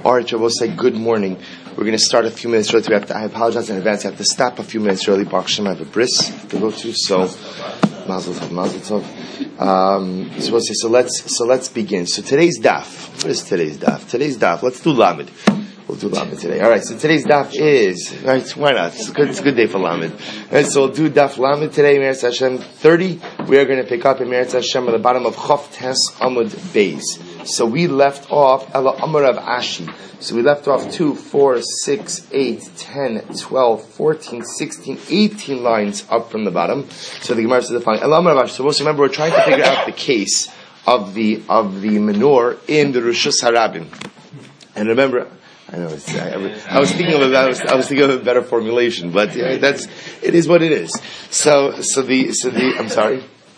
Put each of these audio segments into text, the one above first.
All right, Shabbos, say good morning. We're going to start a few minutes early. I apologize in advance. I have to stop a few minutes early. Baruch Hashem, I have a bris to go to, so mazel tov, mazel tov. So let's begin. So today's daf. What is today's daf? Today's daf. Let's do Lamed. We'll do Lamed today. All right. So today's daf is right. Why not? It's a good day for Lamed. All right. So we'll do daf Lamed today. Meretz Hashem 30. We are going to pick up in Meretz Hashem at the bottom of Chof Tes Amud Beis. So we left off Ela Amar of Ashi. So we left off 2, 4, 6, 8, 10, 12, 14, 16, 18 lines up from the bottom. So the Gemara says the following. Ela Amar of Ashi. So remember, we're trying to figure out the case of the menorah in the Rishus Harabim. And remember, I know I was thinking of a better formulation, but yeah, it is what it is. So the I'm sorry.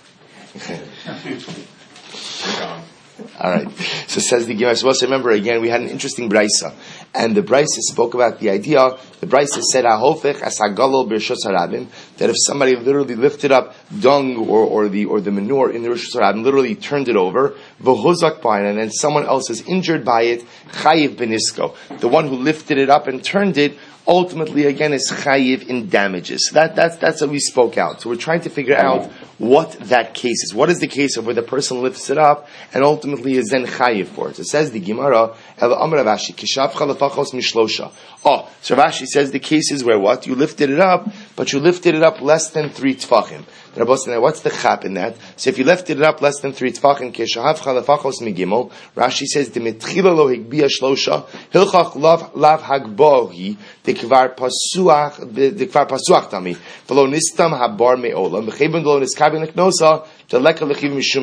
All right. So says the Gemara. So remember again, we had an interesting brisa, and the brisa spoke about the idea. The brisa said, "Ahofech as hagalo b'rishus harabim," that if somebody literally lifted up dung or the manure in the rishus harabim, literally turned it over, v'huzak b'ayin, and then someone else is injured by it, chayiv benisko. The one who lifted it up and turned it, ultimately again is chayiv in damages. So that's what we spoke out. So we're trying to figure out what that case is. What is the case of where the person lifts it up and ultimately is then chayiv for it? It says the Gemara, El Amar Ravashi, Kishavcha lefachos mishlosha. Oh, so Ravashi says the case is where what? You lifted it up, but you lifted it up less than 3 tfachim. What's the chap in that? So if you lifted it up less than 3 tfachim, Kishavcha lefachos migimel, Rashi says, Dimitchila lo higbia shlosha, Hilchach lav hagbohi, the kvar pasuach tami, v'lo nistam habar me'olam, v'cheben lo niskabin leknosa, so let's listen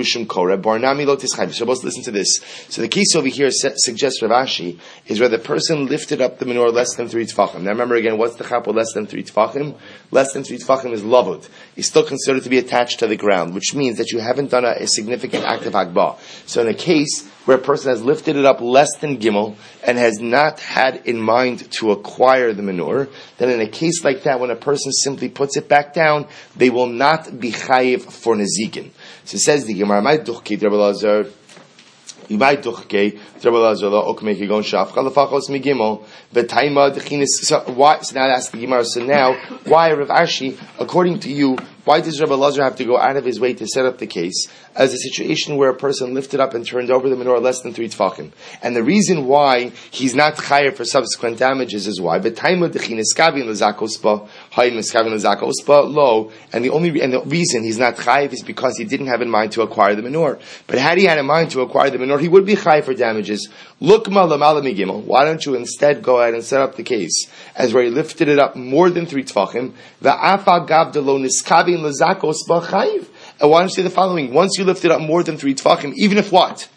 to this. So the case over here suggests Ravashi is where the person lifted up the menorah less than 3 tfachim. Now remember again, what's the chapel less than 3 tfachim? Less than 3 tfachim is lavud. It's still considered to be attached to the ground, which means that you haven't done a significant act of hagbah. So in a case where a person has lifted it up less than gimel and has not had in mind to acquire the menorah, then in a case like that, when a person simply puts it back down, they will not be chayiv for nezikin. So it says the Gemara, so now that's the Gemara. So now, why Rav Ashi, according to you, why does Rabbi Lazar have to go out of his way to set up the case as a situation where a person lifted up and turned over the menorah less than 3 tfachim? And the reason why he's not chayav for subsequent damages is why. But and the reason he's not chayav is because he didn't have in mind to acquire the menorah. But had he had in mind to acquire the menorah, he would be chayav for damages. Why don't you instead go ahead and set up the case as where he lifted it up more than 3 tfachim? And why don't you say the following? Once you lift it up more than 3 tfachim, even if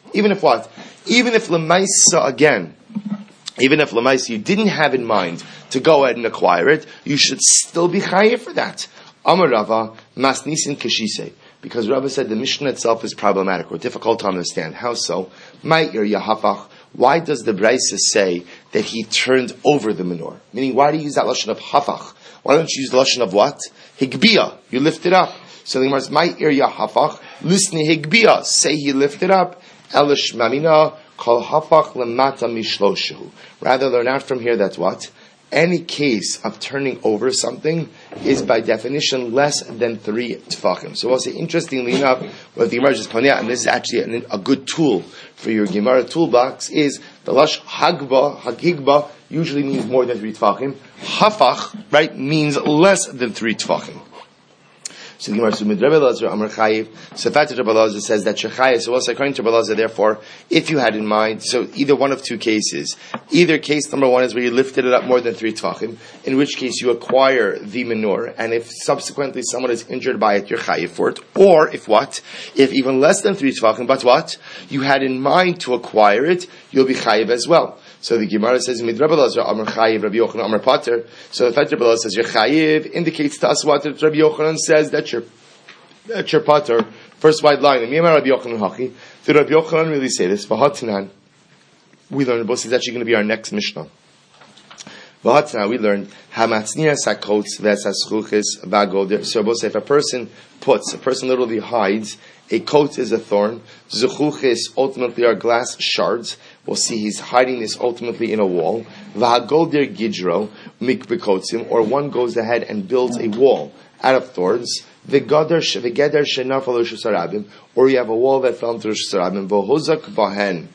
lemaisa again, even if lemaisa you didn't have in mind to go ahead and acquire it, you should still be chayiv for that. Amar Rava masnisin kashise. Because Rava said the Mishnah itself is problematic or difficult to understand. How so? Ma'ir yahafach. Why does the Brisa say that he turned over the menorah? Meaning, why do you use that lashon of hafach? Why don't you use the lashon of what? Higbia. You lift it up. So the Gemara says, Ma'ir yahafach. Lisni higbia. Say he lifted up. Elish mamina kol hafach lemata mishloshu. Rather, learn out from here that what? Any case of turning over something is by definition less than 3 tfachim. So also, interestingly enough, what the Gemara just pointed out, and this is actually a good tool for your Gemara toolbox, is the lash hagigba usually means more than 3 tfachim. Hafach, right, means less than 3 tfachim. So the Gemara says, Rabbi Lazar Amar Chayiv. So the fact that Rabbi Lazar says that Shechayiv, so also according to Rabbi Lazar, therefore, if you had in mind, so either one of 2 cases. Either case number 1 is where you lifted it up more than 3 tfachim, in which case you acquire the menorah, and if subsequently someone is injured by it, you're Chayiv for it. Or if what? If even less than 3 tfachim, but what? You had in mind to acquire it, you'll be Chayiv as well. So the Gemara says, Mid Rabbi Lazar Amar Chayiv, Rabbi Yochanan Amar Pater. So the fact that Rabbi Lazar says you're Chayiv indicates to us what Rabbi Yochanan says that you're Pater. First wide line. And Rabbi Yochanan Hachi. Did Rabbi Yochanan really say this? V'hatanan. We learned. This is actually going to be our next Mishnah. V'hatanan. We learned Hamatzniya sakotz v'esaschuches v'agol. So if a person literally hides A coat is a thorn. Zechuches ultimately are glass shards. We'll see he's hiding this ultimately in a wall. V'hagolder gidro mikbekotzim, or one goes ahead and builds a wall out of thorns. V'geder shenafal Rosh Hashanah, or you have a wall that fell into Rosh Hashanah. V'hozak v'hen.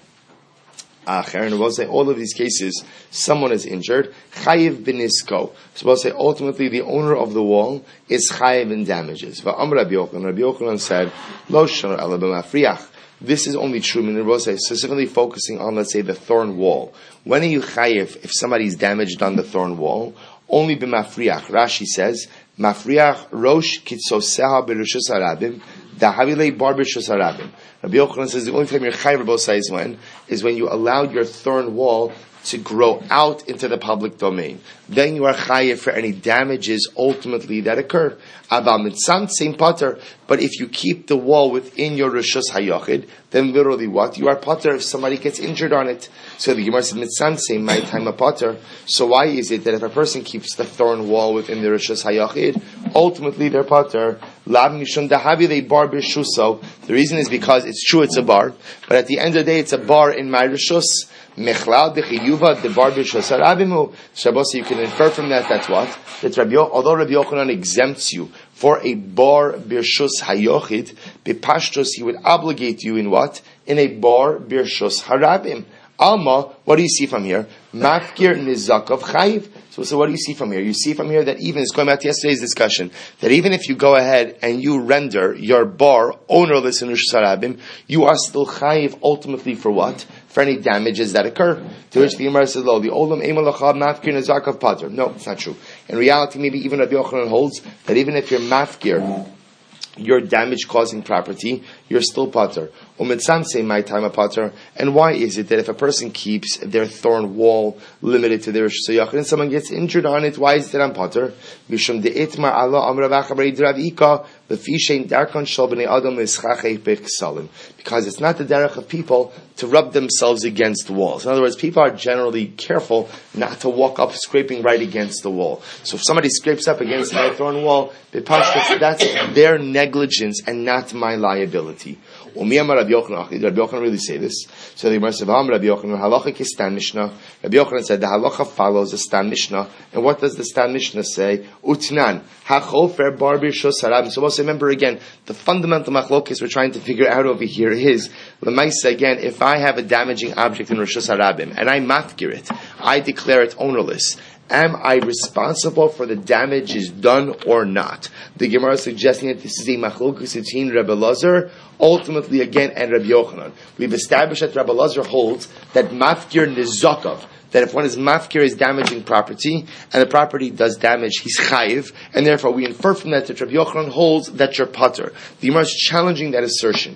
And we'll say all of these cases, someone is injured. Chayiv b'nisko. So we'll say ultimately the owner of the wall is chayiv in damages. V'am Rabbi Yochanan said, Lo shana ela b'mafriach. This is only true, and we'll say specifically focusing on, let's say, the thorn wall. When are you chayiv if somebody's damaged on the thorn wall? Only b'mafriach. Rashi says, Mafriach rosh kitzoseha b'rishus harabim. Dahavile bar b'rishus harabim. Rabbi Yochanan says the only time you're chayiv both sides is when you allowed your thorn wall to grow out into the public domain. Then you are chayiv for any damages ultimately that occur. Abba mitzam same pater. But if you keep the wall within your rishus hayachid, then literally what? You are pater if somebody gets injured on it. So the Gemara says mitzam same my time a pater. So why is it that if a person keeps the thorn wall within the rishus hayachid, ultimately they're pater? Lab mishum dahavile bar b'shuso. The reason is because it's true it's a bar, but at the end of the day it's a bar in my rishus. Mechlal dechiyuva de bar b'rishus harabimu. Shabbos, you can infer from that that's what? That although Rabbi Yochanan exempts you for a bar b'rishus hayochid, b'pashtos he would obligate you in what? In a bar b'rishus harabim. Alma, what do you see from here? Mafkir nizakav chayiv. So what do you see from here? You see from here that even, it's going back to yesterday's discussion, that even if you go ahead and you render your bar ownerless in Rosh Hashanah, you are still chayiv ultimately for what? For any damages that occur. To which the Gemara says, "Lo, the olam emalachab mafkir nizakav pater." No, it's not true. In reality, maybe even Rabbi Yochanan holds that even if you're mafkir, your damage-causing property, you're still pater. Umitzam say my time a pater. And why is it that if a person keeps their thorn wall limited to their shayach and someone gets injured on it, why is it on pater? Mishum de'itmar Allah amravach abreid Rav Ika b'fishein darkon shal b'nei adam l'schachei b'ksalim. Because it's not the derech of people to rub themselves against walls. In other words, people are generally careful not to walk up scraping right against the wall. So if somebody scrapes up against my thorn wall, that's their negligence and not my liability. Rabbi Yochanan really say this. So the Gemara says, Rabbi Yochanan, halacha is Stam Mishnah. Rabbi Yochanan said the halacha follows the Stam Mishnah. And what does the Stam Mishnah say? Utnan hachofer bar b'rishus harabim. So we'll say, remember again, the fundamental machlokes we're trying to figure out over here is, l'maisa again, if I have a damaging object in rishus harabim and I mafkir it, I declare it ownerless. Am I responsible for the damage is done or not? The Gemara is suggesting that this is a machlokes between Rabbi Elazar, ultimately again, and Rabbi Yochanan. We've established that Rabbi Elazar holds that mafkir nizakav, that if one is mafkir is damaging property, and the property does damage, he's chayiv, and therefore we infer from that Rabbi Yochanan holds that you're pater. The Gemara is challenging that assertion.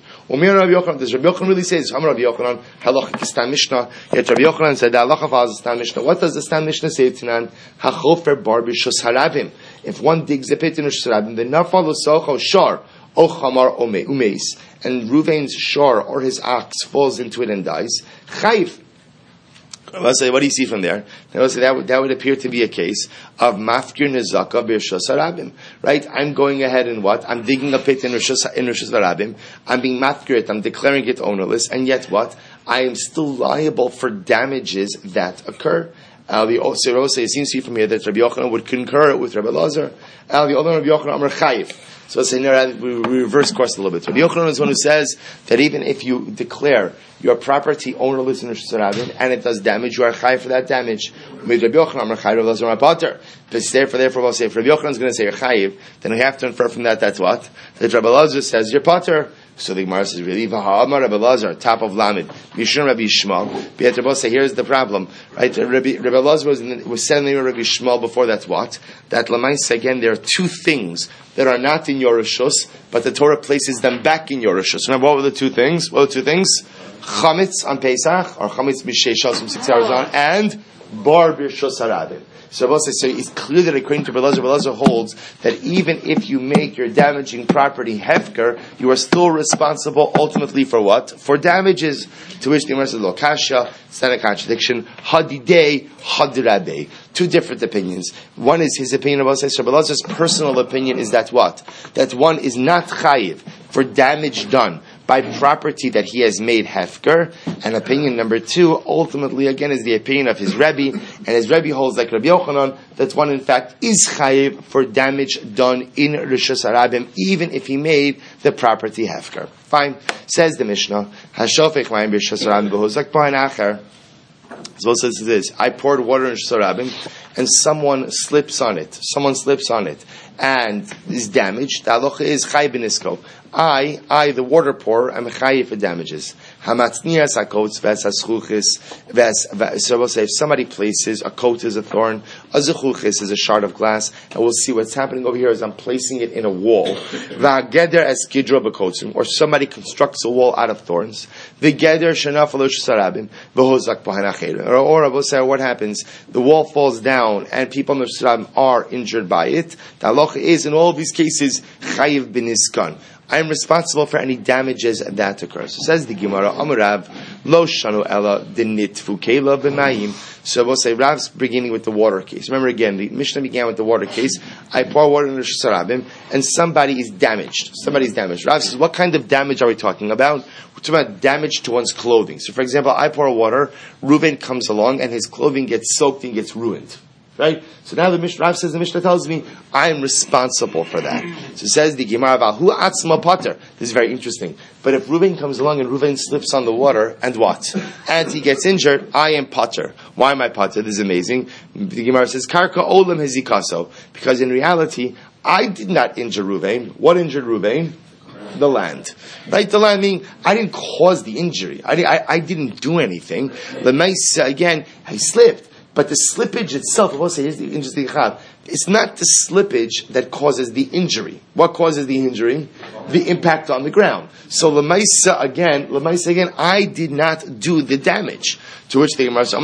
Does Rabbi Yochanan really say this? Rabbi Yochanan, halacha is Stam Mishnah. Yet Rabbi Yochanan said the halacha follows the Stam Mishnah. What does the Stam Mishnah say? Tinan hachofer bar b'rishus harabim. If one digs a pit in rishus harabim, the nafal l'socho shar o chamar umeis, and Ruvain's shar or his ox falls into it and dies, chayiv. I'll say, what do you see from there? I'll say that would appear to be a case of mafkir nizaka b'rishus harabim, right? I'm going ahead and what? I'm digging a pit in rishus harabim. I'm being mafkir it. I'm declaring it ownerless, and yet what? I am still liable for damages that occur. It seems to be from here that Rabbi Yochanan would concur with Rabbi Elazar. The other Rabbi Yochanan Amar chayiv. So let's say we reverse course a little bit. Rabbi Yochanan is one who says that even if you declare your property ownerless in Rosh Hashanah and it does damage, you are chayiv for that damage. With Rabbi Yochanan, Rabbi Elazar, Rabbi Pater. Therefore, we'll say if Rabbi Yochanan is going to say you're chayiv, then we have to infer from that that's what? That Rabbi Elazar says you're Pater. So the Gemara says, really, V'ha'amar Rabbi Elazar, top of Lamed, Mishum Rabbi Yishmael. But Rabbi say, here's the problem, right? Rabbi Elazar was sending Rabbi Yishmael before that's what? That Lamaisa, again, there are two things that are not in your Rishus, but the Torah places them back in your Rishus. Remember, what were the two things? What were the two things? Chametz on Pesach, or Chametz Mishei Shas 6 hours on, and Bar B'rishus harabim. So it's clear that according to Rabbi Elazar holds that even if you make your damaging property hefker, you are still responsible ultimately for what? For damages. To which the Gemara says, Lo kasha, it's not a contradiction. Hadidei, hadirabei. Two different opinions. One is his opinion of Rabbi Elazar's personal opinion is that what? That one is not chayiv for damage done by property that he has made hefker. And opinion number 2, ultimately again, is the opinion of his Rebbe, and his Rebbe holds like Rabbi Yochanan, that one in fact is chayiv for damage done in Rishus Harabim, even if he made the property hefker. Fine. Says the Mishnah, Hashofech mayim b'Rishus Harabim v'hozak b'ayin acher. So says this: I poured water in Rishus Harabim, and someone slips on it. And is damaged. The halacha is chay b'nisko. I, the water pourer, am chayiv for damages. Hamatznias hakotes v'aschuchis so we'll say if somebody places a coat as a thorn, a zechuchis is a shard of glass, and we'll see what's happening over here is I'm placing it in a wall. V'ageder es gidro b'kotzim, or somebody constructs a wall out of thorns. V'geder shenaf alosh sarabim v'hozak b'hanacher. Or we'll say what happens? The wall falls down, and people in the sarabim are injured by it. The halacha is in all of these cases chayiv b'niskan. I am responsible for any damages that occurs. So says the Gemara, Amarav, Lo Shanu Ella, Dinitfu Kela B'mayim. So we'll say Rav's beginning with the water case. Remember again, the Mishnah began with the water case. I pour water in the Rishus Harabim, and somebody is damaged. Rav says, what kind of damage are we talking about? We're talking about damage to one's clothing. So for example, I pour water, Reuven comes along, and his clothing gets soaked and gets ruined. Right? So now Rav says, the Mishnah tells me, I am responsible for that. So says the Gemara, Hu atzma pater. This is very interesting. But if Reuven comes along and Reuven slips on the water, and what? And he gets injured, I am pater. Why am I pater? This is amazing. The Gemara says, Karka olam hezikaso. Because in reality, I did not injure Reuven. What injured Reuven? The land. Right? The land meaning, I didn't cause the injury. I didn't do anything. Lemaisa, again, I slipped. But the slippage itself, I will say, here's the interesting chab. It's not the slippage that causes the injury. What causes the injury? The impact on the ground. So Lemaisa again, I did not do the damage. To which the Gemara says,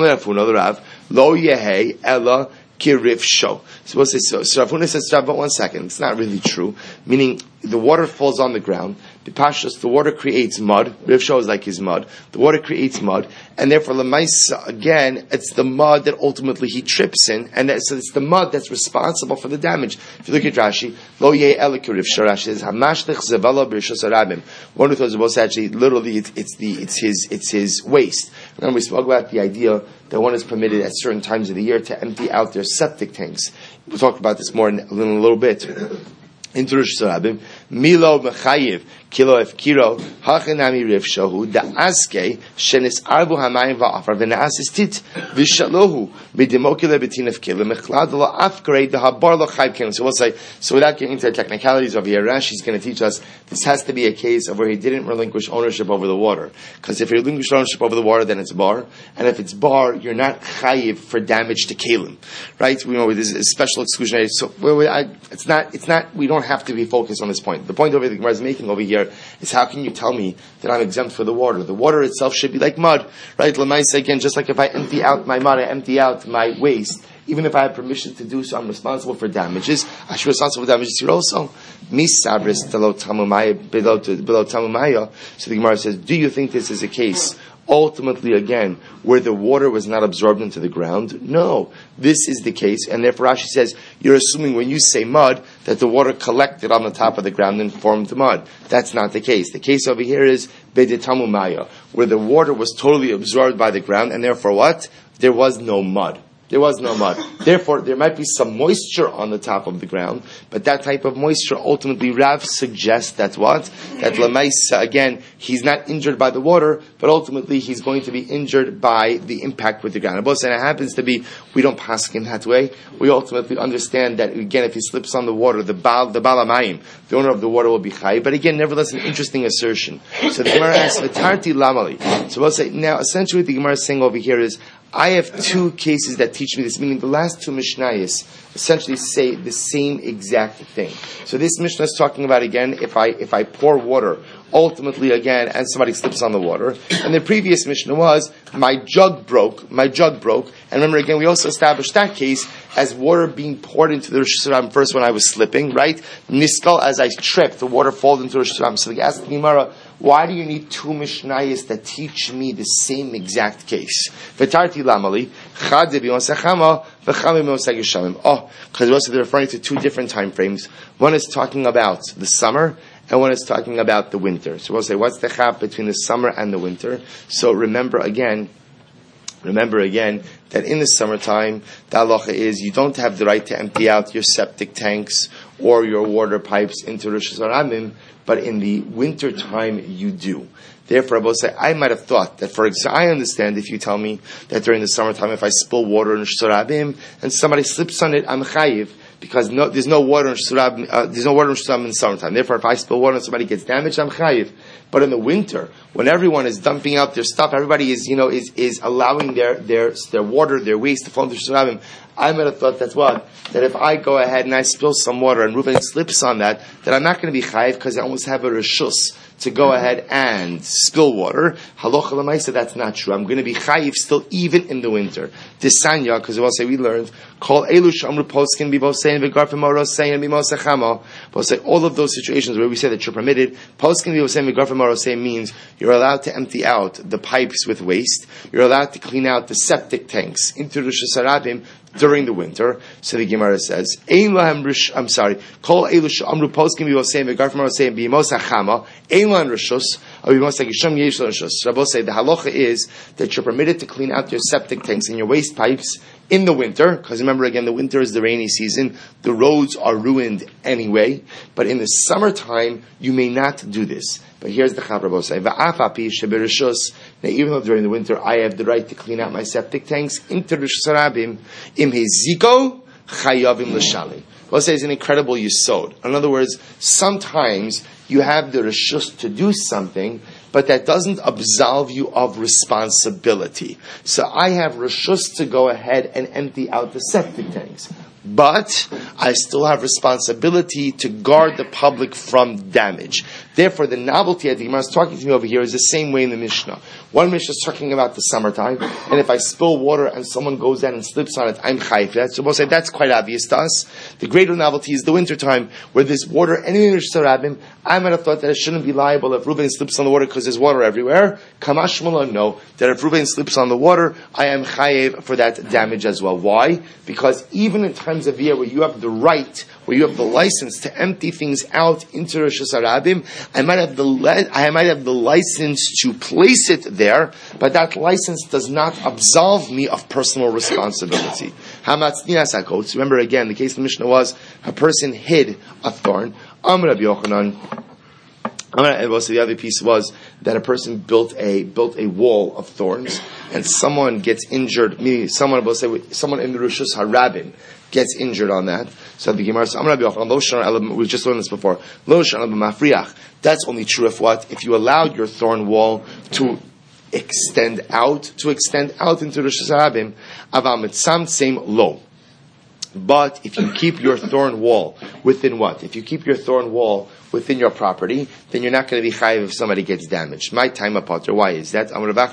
Lo Yehe Ella Kirif Sho. So we'll say, so Rav Huna says, but 1 second, it's not really true. Meaning, the water falls on the ground. The Pashas, the water creates mud. Riv Sho is like his mud. The water creates mud. And therefore, Lemaisa, again, it's the mud that ultimately he trips in. And so it's the mud that's responsible for the damage. If you look at Rashi, Lo Yeh Elik Riv Sho, Rashi says, Hamashlich Zevala B'Rishus Harabim. One who thought it was actually, literally, it's his waste. Remember, we spoke about the idea that one is permitted at certain times of the year to empty out their septic tanks. We'll talk about this more in a little bit. Into Rishus Harabim, Milo Mechayiv, Kilo Efkiro, Hachanami Riv Shahu, Da'aske, Shenis Arbu Hamayim Va'afar, V'na'asis Tit, V'shalohu, B'dimokile B'tin Efkilo, Mechladalo Afkarei, Da'habar Lo Chayv Kelim. So we'll say, so without getting into the technicalities over here, Rashi's going to teach us, this has to be a case of where he didn't relinquish ownership over the water. Because if you relinquish ownership over the water, then it's bar. And if it's bar, you're not chayiv for damage to Kelim. Right? We know this is special exclusionary. So it's not, we don't have to be focused on this point. The point over the Gemara is making over here is how can you tell me that I'm exempt for the water? The water itself should be like mud, right? Lemaisa, again, just like if I empty out my mud, I empty out my waste. Even if I have permission to do so, I'm responsible for damages. I should be responsible for damages here also. Misabris below tamumaya. So the Gemara says, do you think this is a case ultimately, again, where the water was not absorbed into the ground? No. This is the case, and therefore Rashi says, you're assuming when you say mud, that the water collected on the top of the ground and formed mud. That's not the case. The case over here is Bedetamu Maya, where the water was totally absorbed by the ground, and therefore what? There was no mud. There was no mud. Therefore, there might be some moisture on the top of the ground, but that type of moisture, ultimately, Rav suggests that what? That Lemaisa, again, he's not injured by the water, but ultimately he's going to be injured by the impact with the ground. And it happens to be, we don't pass in that way. We ultimately understand that, again, if he slips on the water, the Balamayim, the owner of the water will be Chai. But again, nevertheless, an interesting assertion. So the Gemara asks, V'tarti Lamali. So we'll say, now, essentially what the Gemara is saying over here is, I have two cases that teach me this, meaning the last two Mishnayos essentially say the same exact thing. So this Mishnah is talking about, again, if I pour water, ultimately, again, and somebody slips on the water. And the previous Mishnah was, my jug broke. And remember, again, we also established that case as water being poured into the Rishus Harabim first when I was slipping, right? Niskal, as I tripped, the water falls into the Rishus Harabim. So they asked the Gemara, why do you need two Mishnayos that teach me the same exact case? V'tarti lamali, chad b'yosachama, v'cham b'yosach. Oh, because also they're referring to two different time frames. One is talking about the summer, and one is talking about the winter. So we'll say, what's the chap between the summer and the winter? So remember again, that in the summertime, the halacha is you don't have the right to empty out your septic tanks or your water pipes into Rosh Hashanah, but in the winter time you do. Therefore, I will say, I might have thought that, for example, I understand if you tell me that during the summertime, if I spill water in Rosh Hashanah and somebody slips on it, I'm chayiv, because there's no water in Rosh Hashanah in the summertime. Therefore, if I spill water and somebody gets damaged, I'm chayiv. But in the winter, when everyone is dumping out their stuff, everybody is allowing their water, their waste to flow into Rosh Hashanah, I might have thought that if I go ahead and I spill some water and Reuven slips on that I'm not going to be chayiv because I almost have a reshus to go ahead and spill water. Halacha l'maisa, that's not true. I'm going to be chayiv still even in the winter. Disanya, because we'll say we learned, Kol elu shamru poskin bivosein v'garfim orosein b'mosachamo. We'll say all of those situations where we say that you're permitted, poskin bivosein v'garfim orosein means you're allowed to empty out the pipes with waste. You're allowed to clean out the septic tanks into Rosh Hashanah during the winter. So the Gemara says, Kol elu shamru poskin bivosein v'garfim orosein b'mosachamo. Rabbi say the halacha is that you're permitted to clean out your septic tanks and your waste pipes in the winter, because remember again, the winter is the rainy season. The roads are ruined anyway. But in the summertime, you may not do this. But here's the chap Rabbi say, now even though during the winter I have the right to clean out my septic tanks, into Rosh Hashanah im heziko chayavim l'shalim. Rabbi say is an incredible yisod. In other words, sometimes you have the reshus to do something, but that doesn't absolve you of responsibility. So I have reshus to go ahead and empty out the septic tanks, but I still have responsibility to guard the public from damage. Therefore, the novelty that the Gemara is talking to me over here is the same way in the Mishnah. One Mishnah is talking about the summertime, and if I spill water and someone goes down and slips on it, I'm chayiv. So we'll say that's quite obvious to us. The greater novelty is the wintertime, where there's water anywhere in Rosh Hashanah. I might have thought that it shouldn't be liable if Reuven slips on the water because there's water everywhere. Kamash Shmuel, no, that if Reuven slips on the water, I am chayiv for that damage as well. Why? Because even in times of year where you have the right, where you have the license to empty things out into Rosh Hashanah, I might have the license to place it there, but that license does not absolve me of personal responsibility. Remember again, the case of the Mishnah was a person hid a thorn. Amar Rabbi Yochanan. And also the other piece was that a person built a wall of thorns, and someone gets injured. Meaning, someone in the Rishus Harabin gets injured on that. So the Gemara says, we just learned this before. That's only true if what? If you allowed your thorn wall to extend out into Rosh Hashanah, aval mitzam tseim lo. But if you keep your thorn wall within what? If you keep your thorn wall within your property, then you're not going to be chayiv if somebody gets damaged. My time apart. Why is that?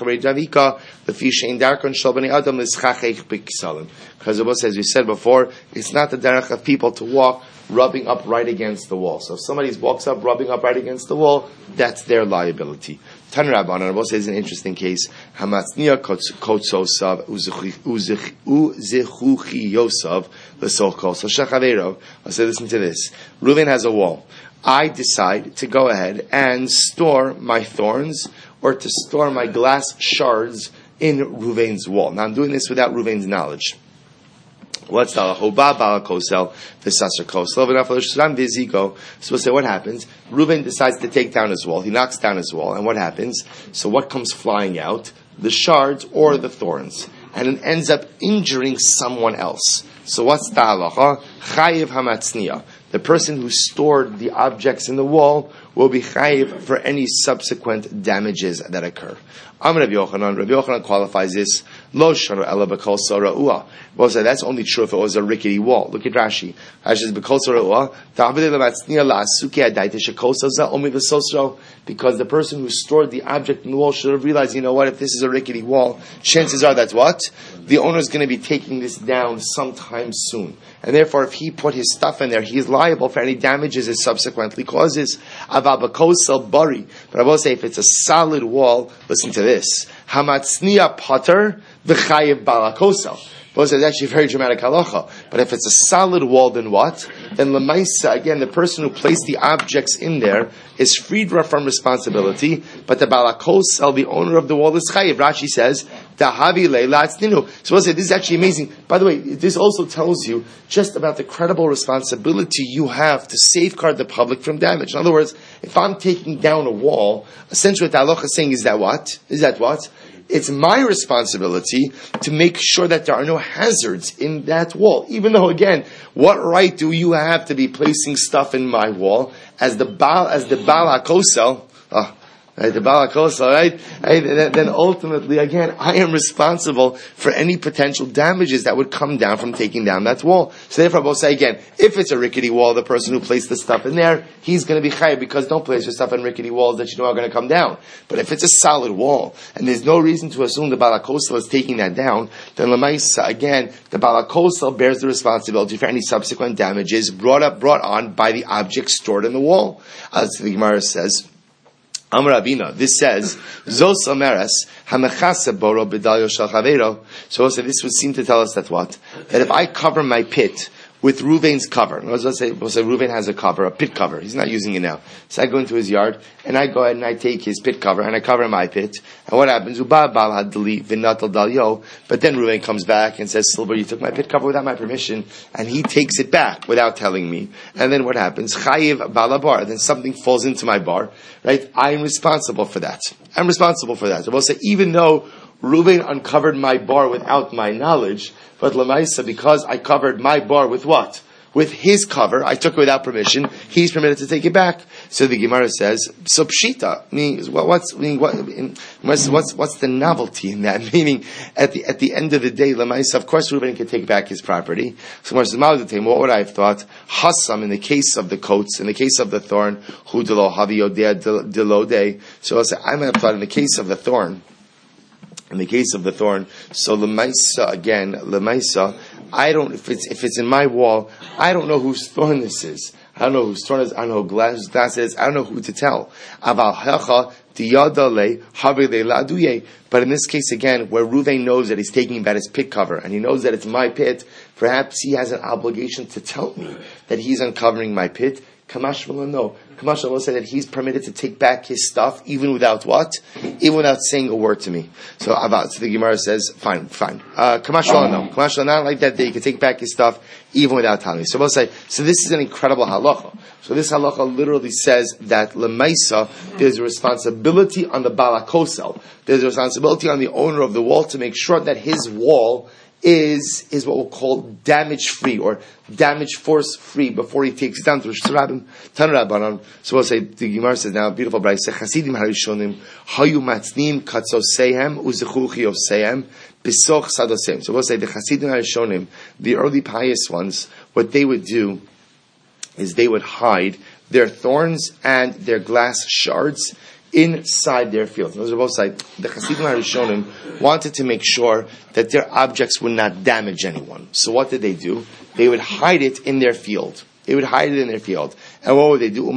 Because as we said before, it's not the derech of people to walk rubbing up right against the wall. So if somebody walks up rubbing up right against the wall, that's their liability. Tan Rabban, and Rabbi says an interesting case. Hamatznia kotzosav uzechuchi yosav l'sochol. So shachavero. I'll say, listen to this. Reuven has a wall. I decide to go ahead and store my thorns or to store my glass shards in Reuven's wall. Now I'm doing this without Reuven's knowledge. What's the halacha? Bala kosel v'saser kosel v'nafal v'zigo. So we'll say what happens. Reuven decides to take down his wall. He knocks down his wall, and what happens? So what comes flying out? The shards or the thorns, and it ends up injuring someone else. So what's the halacha? Chayiv hamatzniya. The person who stored the objects in the wall will be chayiv for any subsequent damages that occur. Rabbi Yochanan qualifies this. Lo shanu ela b'kol sara'ua. Well, so that's only true if it was a rickety wall. Look at Rashi. Rashi says b'kol sara'ua. Because the person who stored the object in the wall should have realized, you know what? If this is a rickety wall, chances are that's what the owner is going to be taking this down sometime soon. And therefore, if he put his stuff in there, he is liable for any damages it subsequently causes. Avabakosel bari. But I will say, if it's a solid wall, listen to this. Hamatzniya pater v'chayev balakosel. Well, it's actually a very dramatic halacha. But if it's a solid wall, then what? Then lemaisa, again, the person who placed the objects in there is freed from responsibility, but the balakosel, the owner of the wall, is chayiv. Rashi says, "Dahavi leilatzninu." So we'll say this is actually amazing. By the way, this also tells you just about the credible responsibility you have to safeguard the public from damage. In other words, if I'm taking down a wall, essentially what the halacha is saying is that what? Is that what? It's my responsibility to make sure that there are no hazards in that wall. Even though, again, what right do you have to be placing stuff in my wall as the Baal HaKosel? Right, the Baal HaKosel, right? Then ultimately, again, I am responsible for any potential damages that would come down from taking down that wall. So therefore, I will say again, if it's a rickety wall, the person who placed the stuff in there, he's going to be chayav, because don't place your stuff on rickety walls that you know are going to come down. But if it's a solid wall, and there's no reason to assume the Baal HaKosel is taking that down, then Lamaisa, again, the Baal HaKosel bears the responsibility for any subsequent damages brought on by the object stored in the wall. As the Gemara says, Amar Avina, this says, Zos Omeres, Hamechase Boro B'dalyo Shel Chaveiro. So also this would seem to tell us that what? That if I cover my pit with Ruvain's cover, we'll say Ruvain has a cover, a pit cover, he's not using it now. So I go into his yard, and I go ahead and I take his pit cover, and I cover my pit, and what happens? But then Ruvain comes back and says, Silver, you took my pit cover without my permission, and he takes it back without telling me. And then what happens? Chayiv Balabar, then something falls into my bar, right? I'm responsible for that. So we'll say, even though Ruvain uncovered my bar without my knowledge, but Lamaisa, because I covered my bar with what? With his cover, I took it without permission, he's permitted to take it back. So the Gemara says, so pshita, meaning, what's the novelty in that? Meaning, at the end of the day, Lamaisa, of course Reuben can take back his property. So what would I have thought? Hassam, in the case of the coats, in the case of the thorn, hu delo haviyodea delode. So I'll say, I might have thought in the case of the thorn, so Lemaisa, I don't, if it's in my wall, I don't know whose thorn this is. I don't know whose thorn is, I don't know who glass is, I don't know who to tell. But in this case again, where Ruvain knows that he's taking back his pit cover, and he knows that it's my pit, perhaps he has an obligation to tell me that he's uncovering my pit. Kamash will say that he's permitted to take back his stuff even without what? Even without saying a word to me. So the Gemara says, fine. Kamash will know. Kamash will not like that he can take back his stuff even without telling me. So we'll say, so this is an incredible halacha. So this halacha literally says that Lemaisa, there's a responsibility on the Baal HaKosel. There's a responsibility on the owner of the wall to make sure that his wall is what we'll call damage-free or damage-force-free before he takes it down to Rosh Hashanah. So we'll say, the Gemara says now, beautiful brayse, Chasidim harishonim, hayu matznim katzosehem, uzechu chiyovsehem, besoch sadosehem. So we'll say, the Chasidim harishonim, the early pious ones, what they would do is they would hide their thorns and their glass shards inside their fields. Those are both sides. The Chasidim HaRishonim wanted to make sure that their objects would not damage anyone. So what did they do? They would hide it in their field. And what would they do?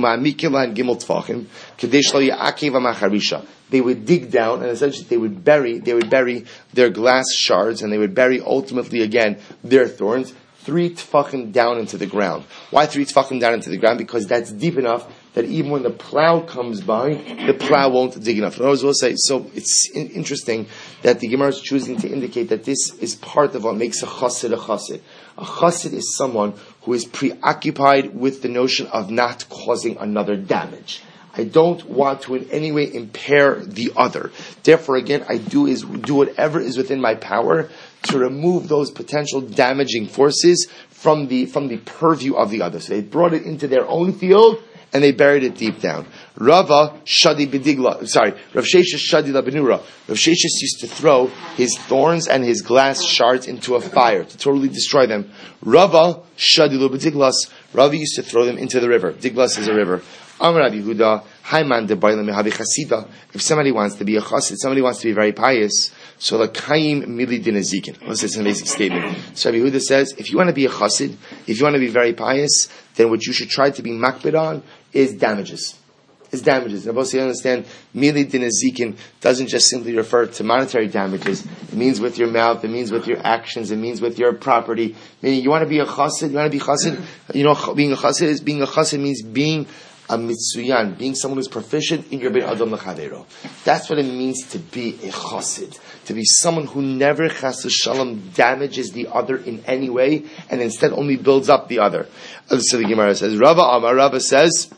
They would dig down, and essentially they would bury their glass shards, and they would bury ultimately again their thorns 3 tefachim down into the ground. Why 3 tefachim down into the ground? Because that's deep enough that even when the plow comes by, the plow won't dig enough. In other words, we'll say, so it's interesting that the Gemara is choosing to indicate that this is part of what makes a chassid a chassid. A chassid is someone who is preoccupied with the notion of not causing another damage. I don't want to in any way impair the other. Therefore, again, I do whatever is within my power to remove those potential damaging forces from the purview of the other. So they brought it into their own field, and they buried it deep down. Rav Sheshes Shadi la Benura. Rav Sheshes used to throw his thorns and his glass shards into a fire to totally destroy them. Rava Shadi la Bediglas. Rav used to throw them into the river. Diglas is a river. Amar Rabbi Yehuda, Haiman de Bailam Mehavi Chasida. If somebody wants to be a chassid, somebody wants to be very pious, so la Kaim Mili Dinazikin. This is an amazing statement. So Rabbi Yehuda says, if you want to be a chassid, if you want to be very pious, then what you should try to be makbid on is damages. is damages. And you understand, mili dinazikin doesn't just simply refer to monetary damages. It means with your mouth, it means with your actions, it means with your property. Meaning, you want to be a chassid, being a chassid means being a mitsuyan, being someone who's proficient in your ben adam l'chavero. That's what it means to be a chassid. To be someone who never chas v'shalom damages the other in any way, and instead only builds up the other. So the Gemara says, Rava says,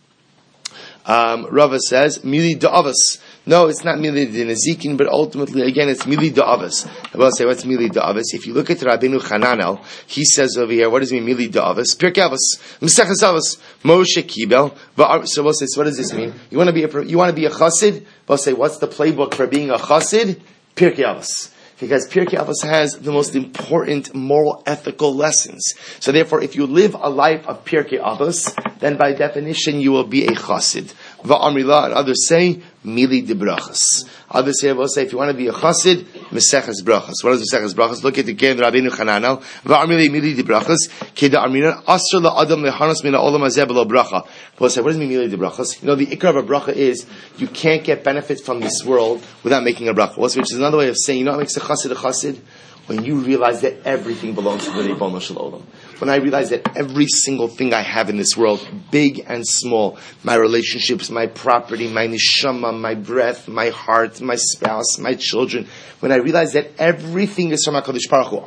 mili da'avas. No, it's not mili dinazikin, but ultimately, again, it's mili da'avas. I will say, what's mili da'avas? If you look at Rabbeinu Hananel, he says over here, what does it mean, mili da'avas? Pirkei Avos, Mesechus Avos, Moshe Kibel. So we'll say, so what does this mean? You want to be a chassid? We'll say, what's the playbook for being a chassid? Pirkei Avos. Because Pirkei Avos has the most important moral, ethical lessons. So therefore, if you live a life of Pirkei Avos, then by definition you will be a chassid. Va'amrila, and others say, mili de brachas. Others say, if you want to be a chassid, Meseches brachas. What is Meseches brachas? Look at the game, Rabbeinu Hananel. Va'amrila mili de brachas. Keda amrina, asr la'adam leharnas mina olam hazeh b'lo bracha. We'll say, what does it mean, mili de brachas? You know, the ikar of a bracha is, you can't get benefits from this world without making a bracha. Which is another way of saying, you know what makes a chassid? When you realize that everything belongs to the Ribono Shel Olam. When I realize that every single thing I have in this world, big and small, my relationships, my property, my neshama, my breath, my heart, my spouse, my children, when I realize that everything is from HaKadosh Baruch Hu,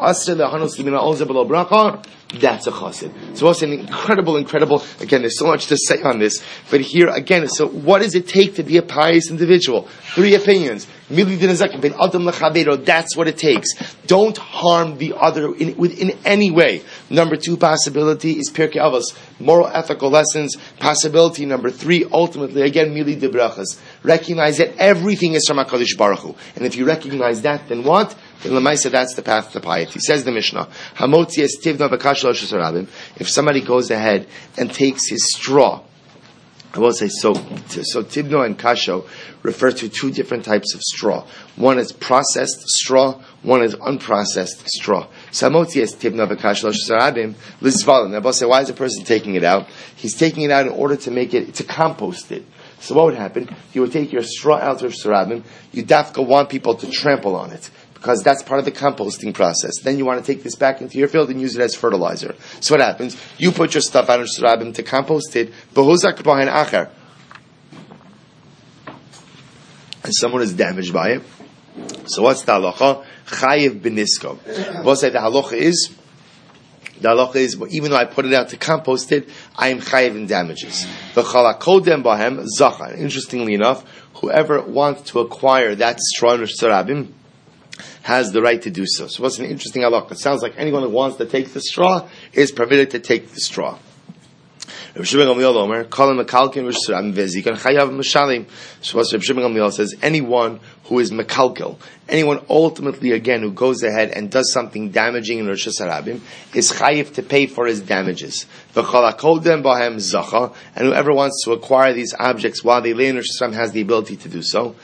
that's a chassid. So it's an incredible, again, there's so much to say on this, but here, again, so what does it take to be a pious individual? 3 opinions. That's what it takes. Don't harm the other in any way. Number 2 possibility is Pirkei Avos, moral, ethical lessons. Possibility number 3, ultimately, again, mili de brachas. Recognize that everything is from HaKadosh Baruch Hu. And if you recognize that, then what? Then Lamaisa, that's the path to piety. Says the Mishnah, if somebody goes ahead and takes his straw, I will say, so tibno and kasho refer to 2 different types of straw. One is processed straw, one is unprocessed straw. Samoti is tibno v'kasho l'shesarabim l'zvalim. Now, I will say, why is a person taking it out? He's taking it out in order to make it, to compost it. So what would happen? You would take your straw out of Sarabim, you dafka want people to trample on it, because that's part of the composting process. Then you want to take this back into your field and use it as fertilizer. So what happens? You put your stuff out of Sarabim to compost it, and someone is damaged by it. So what's the halacha? Chayiv b'nisko. We'll say the halacha is, even though I put it out to compost it, I am chayiv in damages. Interestingly enough, whoever wants to acquire that straw in Sarabim has the right to do so. So what's an interesting halakha? It sounds like anyone who wants to take the straw is permitted to take the straw. Rabbi Shimon Gamliel says, anyone who is mekalkel, anyone ultimately again who goes ahead and does something damaging in Rosh Hashanah is chayiv to pay for his damages. And whoever wants to acquire these objects while they lay in Rosh Hashanah has the ability to do so.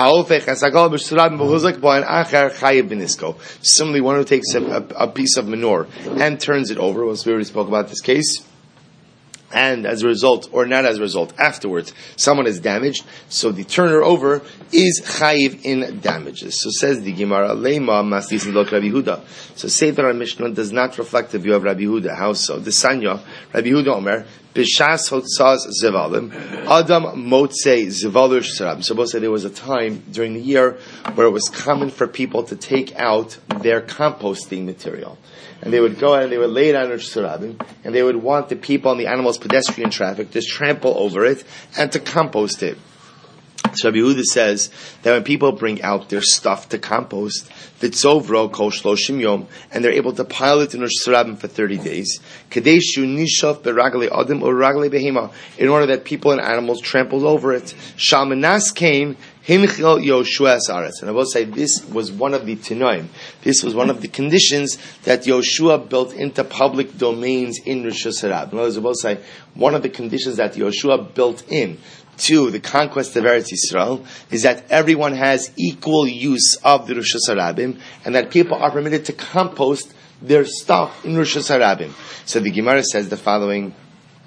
Similarly, one who takes a piece of manure and turns it over, we already spoke about this case, and as a result, or not as a result, afterwards, someone is damaged, so the turner over is chayiv in damages. So says the Gemara, Leima Maslisin Lok Rabbi Yehuda. So say that our Mishnah does not reflect the view of Rabbi Yehuda. How so? The Sanya, Rabbi Yehuda Omer, Bishas Hotzaz Zevalim, Adam Motzei Zevalush Sarab. So both say there was a time during the year where it was common for people to take out their composting material. And they would go out and they would lay it on Rosh Hashanah, and they would want the people and the animals, pedestrian traffic, just trample over it and to compost it. So Rabbi Yehuda says that when people bring out their stuff to compost, vitzovro kol shloshim yom, and they're able to pile it in Rosh Hashanah for 30 days, kadeshu nishav beragle adam or ragle behema, in order that people and animals trampled over it. Shalmanas came. Hinchil Yoshua Aretz. And I will say this was one of the Tinoim. This was one of the conditions that Yoshua built into public domains in Rosh Hashanah. In other words, I will say one of the conditions that Yoshua built in to the conquest of Eretz Yisrael is that everyone has equal use of the Rosh Hashanah and that people are permitted to compost their stuff in Rosh Hashanah. So the Gemara says the following.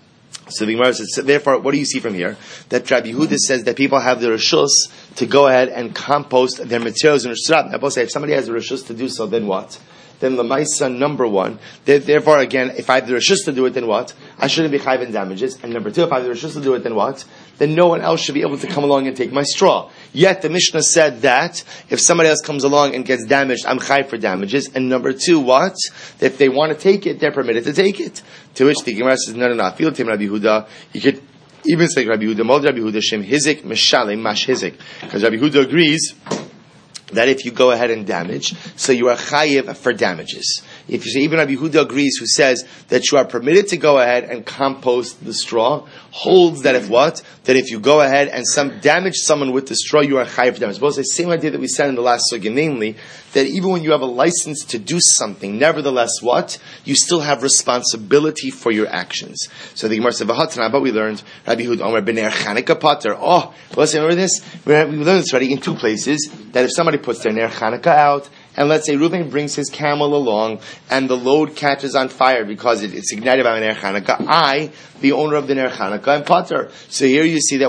So the Gemara says, therefore, what do you see from here? That Rabbi Yehuda says that people have the reshus to go ahead and compost their materials in Rosh Hashanah. I will say, if somebody has the reshus to do so, then what? Then Lamaisa, number one. Therefore, again, if I have the reshus to do it, then what? I shouldn't be chayv in damages. And number two, if I have the reshus to do it, then what? Then no one else should be able to come along and take my straw. Yet the Mishnah said that if somebody else comes along and gets damaged, I'm chayv for damages. And number two, what? If they want to take it, they're permitted to take it. To which the Gemara says, no. I feel Tim Rabbi Yehuda. You could even say Rabbi Yehuda, Mold Rabbi Yehuda, Shem Hizik, Meshalim, Mash Hizik. Because Rabbi Yehuda agrees that if you go ahead and damage, so you are chayiv for damages. If you say, even Rabbi Yehuda agrees, who says that you are permitted to go ahead and compost the straw, holds that if what? That if you go ahead and damage someone with the straw, you are chayiv for damages. Both the same idea that we said in the last sugya, namely, that even when you have a license to do something, nevertheless what? You still have responsibility for your actions. So the Gemara said, but we learned, Rabbi Yehuda, Omer b'ner Chanukah pater. Oh, let's remember this? We learned this already in two places, that if somebody puts their ner Chanukah out, and let's say Reuven brings his camel along, and the load catches on fire because it's ignited by ner Chanukah, I, the owner of the ner Chanukah, am pater. So here you see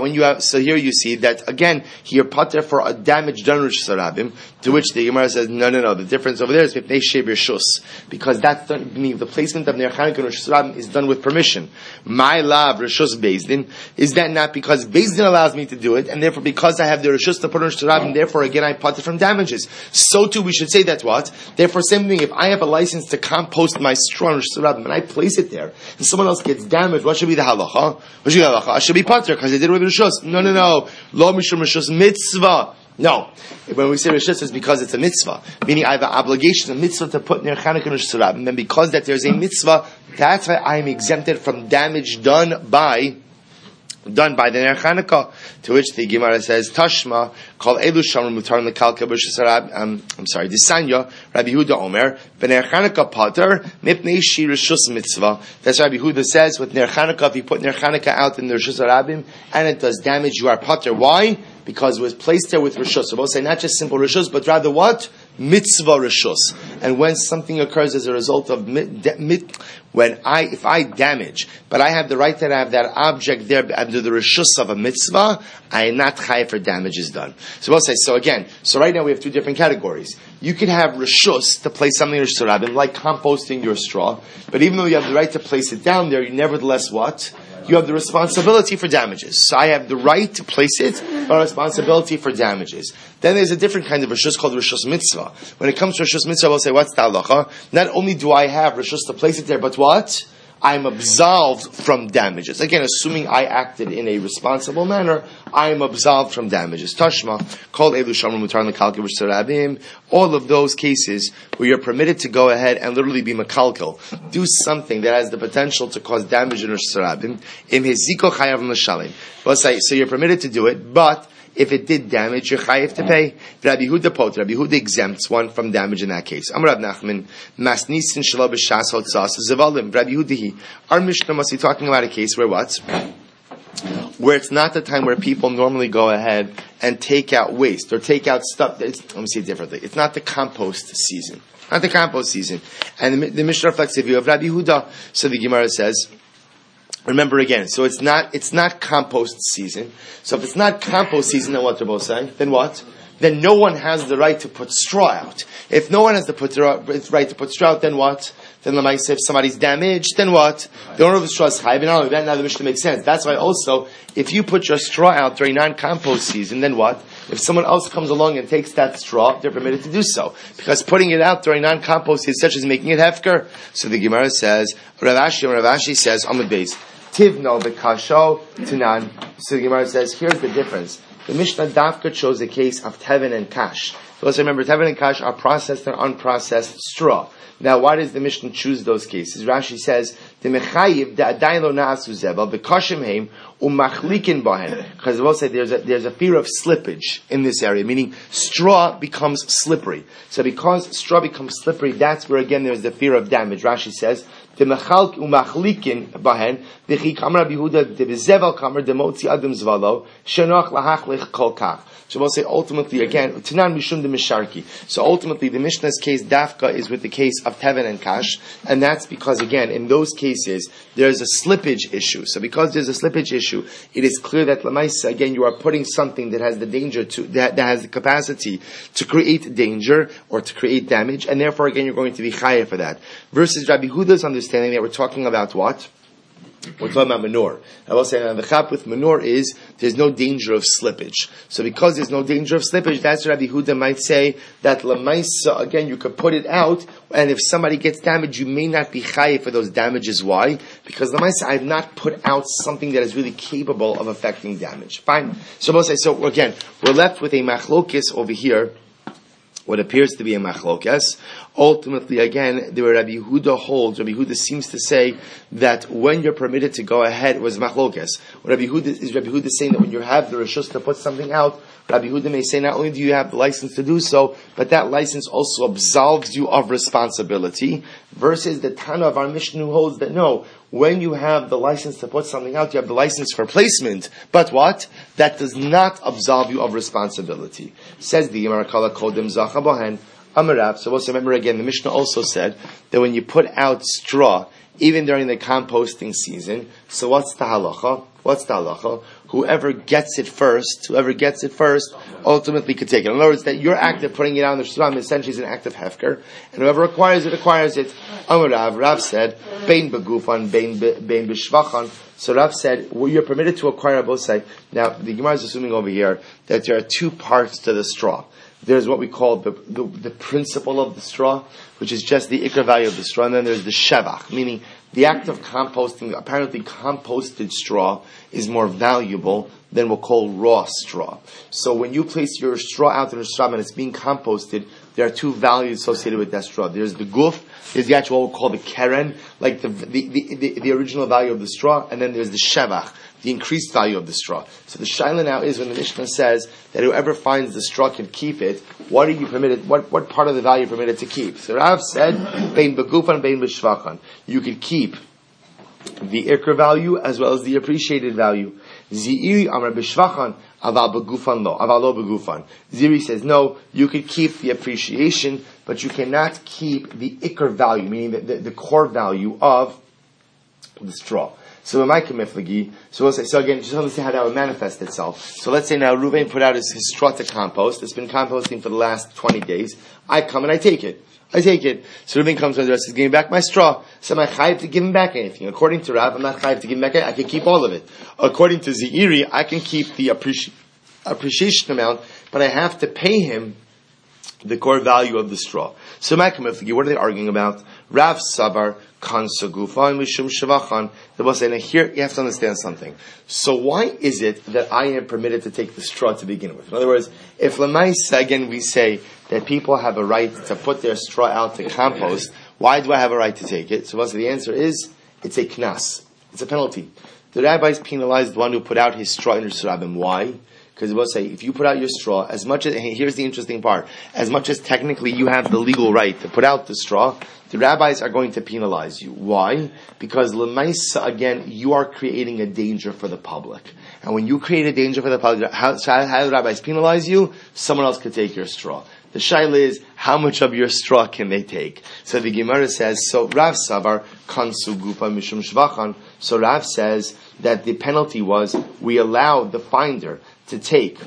that again, here pater for a damage done Rosh Hashanah, to which the Gemara says, no. The difference over there is Mipnei Shei B'Reshus, because that's done, meaning the placement of ner Chanukah and Rosh Hashanah is done with permission. My lav Reshus Bezdin, is that not because Bezdin allows me to do it, and therefore because I have the Reshus to put on Rosh Hashanah, and therefore again I pater from damages. So too we should say that what? Therefore, same thing, if I have a license to compost my straw on Rosh Hashanah, and I place it there, and someone else gets damaged, what should be the halacha? What should be the halacha? I should be pater, because I did it with Reshus. No. Lo mishum Reshus mitzvah. No. When we say Reshus, it's because it's a mitzvah. Meaning I have an obligation, a mitzvah to put near Chanukah and Rosh Hashanah. And then because that there's a mitzvah, that's why I am exempted from damage done by the Ner Chanukah. To which the Gemara says, Tashma, call Elu Shamar Mutar Lekalka Disanya, Rabbi Yehuda Omer, B'Ner Chanukah Pater, Mipnei Shi Reshus Mitzvah. That's Rabbi Yehuda says, with Ner Chanukah, if you put Ner Chanukah out in the Reshus Harabim, and it does damage, you are Pater. Why? Because it was placed there with Reshus. So we'll say not just simple Reshus, but rather what? Mitzvah Reshus. And when something occurs as a result of if I damage, but I have the right to have that object there under the Reshus of a mitzvah, I am not chayav for damages done. So we'll say, so right now we have two different categories. You could have Reshus to place something in Rosh Hashanah, like composting your straw, but even though you have the right to place it down there, you nevertheless what? You have the responsibility for damages. So I have the right to place it, but responsibility for damages. Then there's a different kind of Reshus called Reshus Mitzvah. When it comes to Reshus Mitzvah, we'll say, what's the halacha? Not only do I have Reshus to place it there, but what? I'm absolved from damages. Again, assuming I acted in a responsible manner, I am absolved from damages. Tashma, called Elu Shamar Mutar Lekalka B'Sarabim. All of those cases where you're permitted to go ahead and literally be makalkel, do something that has the potential to cause damage in Rosh Hashanah. Im heziko chayav l'shalim. So you're permitted to do it, but if it did damage, you're chayiv to pay. Rabbi Yehuda poter. Rabbi Yehuda exempts one from damage in that case. Amar Rav Nachman, masnisin shelo b'shas hotzas zevalim. Rabbi Yehuda, our Mishnah must be talking about a case where what? Where it's not the time where people normally go ahead and take out waste or take out stuff. Let me say it differently. It's not the compost season. Not the compost season. And the Mishnah reflects the view of Rabbi Yehuda. So the Gemara says, remember again, so it's not compost season. So if it's not compost season, then what they're both saying? Then what? Then no one has the right to put straw out. If no one has the right to put straw out, then what? Then if somebody's damaged, then what? The owner of the straw is chayiv. And only that, now the Mishnah makes sense. That's why also, if you put your straw out during non-compost season, then what? If someone else comes along and takes that straw, they're permitted to do so. Because putting it out during non-compost is such as making it hefker. So the Gemara says, Rav Ashi says, Amud Beis, Tivno b'kasho tinan. So the Gemara says, here's the difference. The Mishnah Dafka chose a case of Tevin and Kash. So let's remember, Tevin and Kash are processed and unprocessed straw. Now, why does the Mishnah choose those cases? Rashi says, "The mechayiv the adayin lo naasu zebel v'kashim heim umachlikin bahen." Because we'll say there's a fear of slippage in this area, meaning straw becomes slippery. So because straw becomes slippery, that's where again there's the fear of damage. Rashi says, the mechalk umachlikin bahen v'chi kamar Rabbi Yehuda the bezevel kamar the motzi adam zvalo shenoch lahachlich kol kach. So we'll say ultimately again Tanan mishum de misharki. So ultimately the Mishnah's case dafka is with the case of Teven and Kash, and that's because again in those cases there's a slippage issue. So because there's a slippage issue, it is clear that lamaisa again you are putting something that has the danger to that has the capacity to create danger or to create damage, and therefore again you're going to be chayav for that. Versus Rabbi Huda's understanding that we're talking about what? We're talking about manure. I will say the chap with manure is there's no danger of slippage. So because there's no danger of slippage, that's Rabbi Huda might say that lamaisa again you could put it out, and if somebody gets damaged, you may not be chayav for those damages. Why? Because lamaisa I have not put out something that is really capable of affecting damage. Fine. So we'll say so again we're left with a machlokis over here. What appears to be a machlokes. Ultimately, again, the Rabbi Yehuda holds. Rabbi Yehuda seems to say that when you're permitted to go ahead, it was machlokes. Rabbi Yehuda saying that when you have the reshus to put something out, Rabbi Yehuda may say not only do you have the license to do so, but that license also absolves you of responsibility. Versus the Tana of our Mishnah who holds that no, when you have the license to put something out, you have the license for placement. But what? That does not absolve you of responsibility. Says the Gemara Kala Kodim Zacha Bohen Amarav. So we'll remember again, the Mishnah also said that when you put out straw, even during the composting season, so what's the halacha? What's the halacha? Whoever gets it first, ultimately could take it. In other words, that your act of putting it out in the shram essentially is an act of hefker, and whoever acquires it. Amarav, Rav said, bein begufan, bein b'shvachan. So Rav said, well, you're permitted to acquire both sides. Now, the Gemara is assuming over here that there are two parts to the straw. There's what we call the principle of the straw, which is just the ikar value of the straw, and then there's the shevach, meaning the act of composting. Apparently composted straw is more valuable than we'll call raw straw. So when you place your straw out in a straw and it's being composted, there are two values associated with that straw. There's the guf, there's the actual what we'll call the keren, like the original value of the straw, and then there's the shevach, the increased value of the straw. So the shaila now is when the Mishnah says that whoever finds the straw can keep it, what are you permitted, what part of the value are you permitted to keep? So Rav said, bein begufan, bein b'shvachan. You can keep the ikr value as well as the appreciated value. Zi'iri amar b'shvachan, aval begufan lo, aval lo begufan. Ziri says, no, you could keep the appreciation, but you cannot keep the ikr value, meaning the core value of the straw. So we'll say, so again, just understand how that would manifest itself. So let's say now Reuven put out his straw to compost. It's been composting for the last 20 days. I come and I take it. So Reuven comes to the rest, says, give me back my straw. So am I chayiv to give him back anything? According to Rav, I'm not chayiv to give him back anything. I can keep all of it. According to Zeiri, I can keep the appreciation amount, but I have to pay him the core value of the straw. So what are they arguing about? Rav Sabar, Kansagufa, and Mishum Shavachan. They both say, now here you have to understand something. So why is it that I am permitted to take the straw to begin with? In other words, if Lamaisa, again we say that people have a right to put their straw out to compost, why do I have a right to take it? So the answer is, it's a knas. It's a penalty. The rabbis penalized the one who put out his straw in Rosh Hashanah. Why? Because we'll say, if you put out your straw, as much as, here's the interesting part, as much as technically you have the legal right to put out the straw, the rabbis are going to penalize you. Why? Because l'maisa, again, you are creating a danger for the public. And when you create a danger for the public, how do the rabbis penalize you? Someone else could take your straw. The shaila is, how much of your straw can they take? So the Gemara says, so Rav Savar, Kansu Gufa Mishum Shvachan. So Rav says that the penalty was, we allowed the finder to take.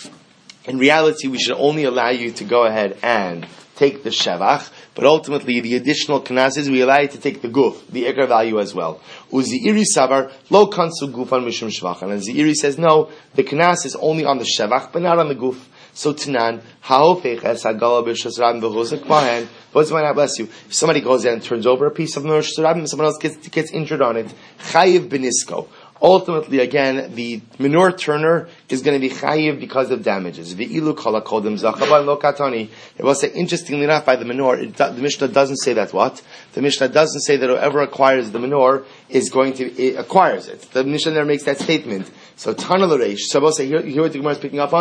In reality, we should only allow you to go ahead and take the shevach, but ultimately the additional knas is we allow you to take the guf, the ikar value as well. Uzi'iri savar lo kansu gufan mishum shvachan, and Zi'iri says no, the knas is only on the shevach, but not on the guf. So Tanan, ha'ofech es hagala b'shas rabim v'chosek mahen. What's my God bless you? If somebody goes there and turns over a piece of Rosh Hashanah, someone else gets injured on it. Chayiv benisko. Ultimately, again, the manure turner is going to be chayiv because of damages. V'ilu kol hakodim zachaban lo katani. It will say, interestingly enough, by the manure, the Mishnah doesn't say that what? The Mishnah doesn't say that whoever acquires the manure is going to, acquires it. The Mishnah there makes that statement. So Tana l'reish. So I will say, here what the Gemara is picking up on,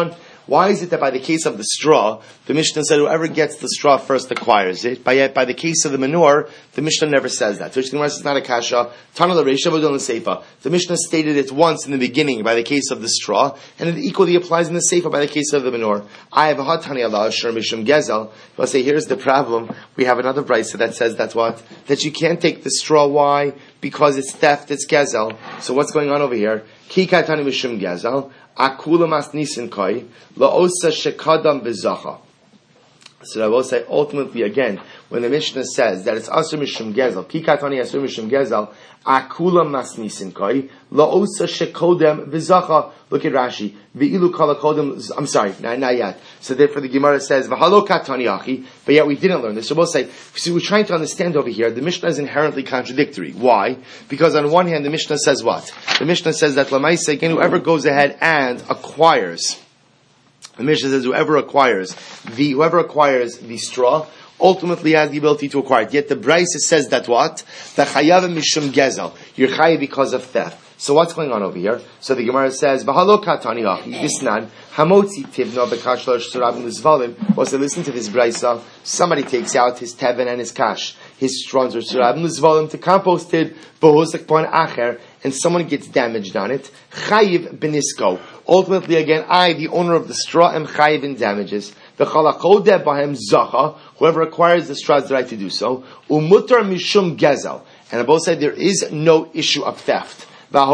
Why is it that by the case of the straw, the Mishnah said whoever gets the straw first acquires it, but yet by the case of the manure, the Mishnah never says that. So it's not a kasha. The Mishnah stated it once in the beginning by the case of the straw, and it equally applies in the seifa by the case of the manure. I have a hatani Allah Shur Mishum Gezel. I'll say here's the problem. We have another brisa that says that what? That you can't take the straw. Why? Because it's theft, it's gezel. So what's going on over here? Ki katani mishum gezel, akula mas nisin koi, la'osa shekadam bezacha. So I will say ultimately again, when the Mishnah says that it's asur mishum gezel, ki katani asur mishum gezel, akula mas nisin koi, la'osa shekodem bezacha. Look at Rashi. Ve'ilu kala kodem, I'm sorry, not yet. So therefore the Gemara says, v'halo katani achi, but yet we didn't learn this. So we'll say, we're trying to understand over here, the Mishnah is inherently contradictory. Why? Because on one hand, the Mishnah says what? The Mishnah says that Lamaisa, again, whoever goes ahead and acquires, the Mishnah says whoever acquires the straw, ultimately has the ability to acquire it. Yet the Brisa says that what? The chayav mishum gezel. You're chayav because of theft. So what's going on over here? So the Gemara says, "V'halo katani achi bisnan hamotzi tivna bekashla shurabim l'zvalim." Well, so listen to this brisa. Somebody takes out his tevin and his kash, his straws or shurabim l'zvalim to compost it b'hozak pon acher, and someone gets damaged on it. Chayiv benisko. Ultimately, again, I, the owner of the straw, am chayiv in damages. V'chalakodeh bahem zacha. Whoever acquires the straw has the right to do so. Umutar mishum gezel. And on both sides, there is no issue of theft. Yet,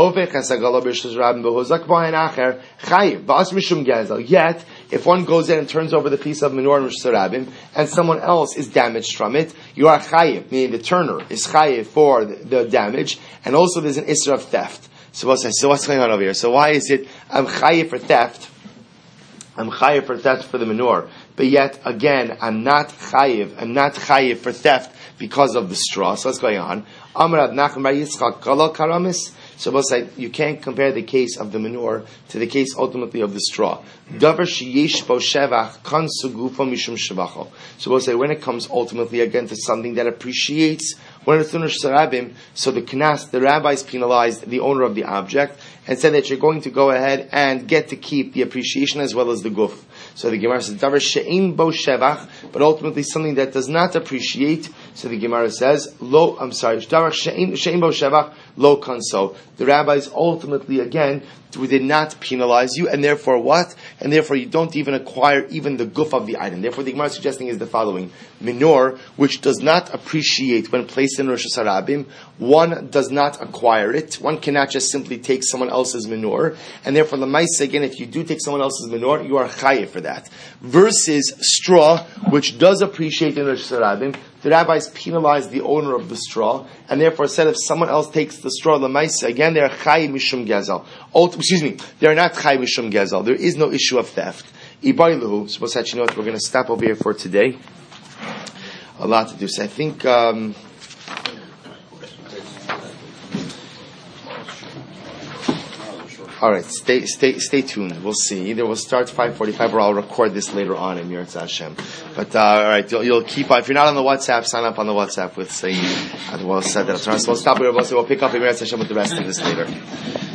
if one goes in and turns over the piece of manure in Rosh Hashanah and someone else is damaged from it, you are chayiv, meaning the turner is chayiv for the damage, and also there's an issur of theft. So what's going on over here? So why is it I'm chayiv for theft? I'm chayiv for theft for the manure, but yet again I'm not chayiv for theft because of the straw. So what's going on? Amar Nachman bar Yitzchak Kala Karamis. So we'll say you can't compare the case of the manure to the case ultimately of the straw. Davar sheyesh bo shevach kan sugufo mishum shevacho. So we'll say when it comes ultimately again to something that appreciates, when it's Rosh Hashanah, so the rabbis penalized the owner of the object and said that you're going to go ahead and get to keep the appreciation as well as the guf. So the Gemara says davar she'ein bo shevach, but ultimately something that does not appreciate. So the Gemara says davar she'ein bo shevach lo kanso. The rabbis ultimately again did not penalize you, and therefore what? And therefore you don't even acquire even the guf of the item. Therefore the Gemara is suggesting is the following: manure which does not appreciate when placed in Rosh Hashanah, one does not acquire it. One cannot just simply take someone else's manure, and therefore l'maisa again, if you do take someone else's manure, you are chayiv for that. Versus straw, which does appreciate in Rosh Hashanah, the rabbis penalize the owner of the straw, and therefore said if someone else takes the straw l'maisa, again they are chayiv mishum gezel. They are not chayiv mishum gezel. There is no issue of theft. Ibayluhu. So we're going to stop over here for today. A lot to do. So I think. All right, stay tuned. We'll see. Either we'll start 5:45 or I'll record this later on in Mirza Hashem. But all right, you'll keep. If you're not on the WhatsApp, sign up on the WhatsApp with saying. We'll set that up. So we'll stop here. We'll pick up in Mirza Hashem with the rest of this later.